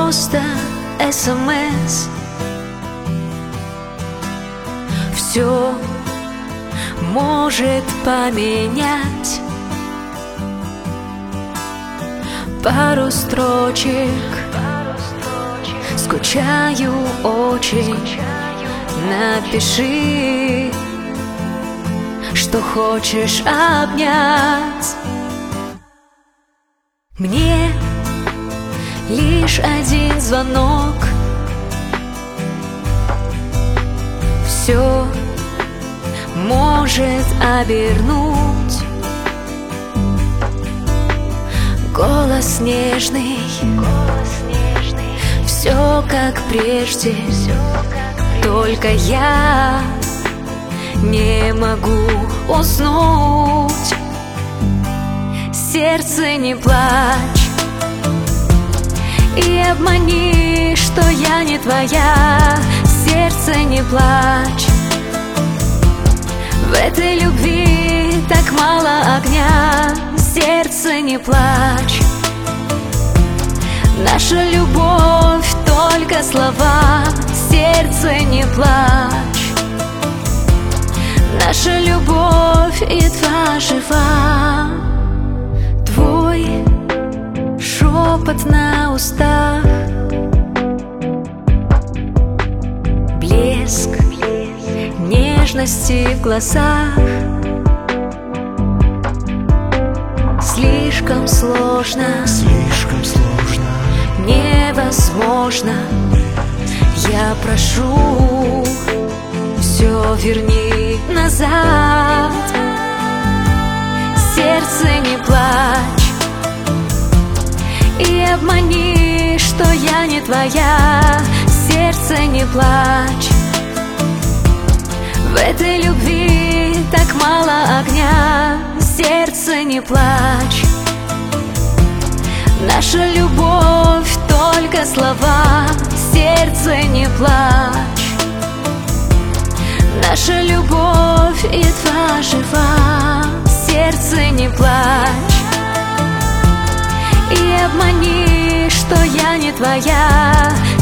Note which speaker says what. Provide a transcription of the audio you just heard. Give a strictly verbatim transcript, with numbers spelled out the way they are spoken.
Speaker 1: просто СМС. Все может поменять. Пару строчек, скучаю очень. Напиши, что хочешь обнять. Мне лишь один звонок, все может обернуть. Голос нежный, все как прежде, только я не могу уснуть. Сердце, не плачь и обмани, что я не твоя. Сердце, не плачь, в этой любви так мало огня. Сердце, не плачь, наша любовь только слова. Сердце, не плачь, наша любовь едва жива. Твой шепот на устах, блеск нежности в глазах. Слишком сложно,
Speaker 2: слишком сложно,
Speaker 1: невозможно. Я прошу, все верни назад. Сердце, не плачь и обмани, что я не твоя. Сердце, не плачь, в этой любви так мало огня. Сердце, не плачь, наша любовь только слова. Сердце, не плачь, наша любовь едва жива. Сердце, не плачь и обмани, что я не твоя.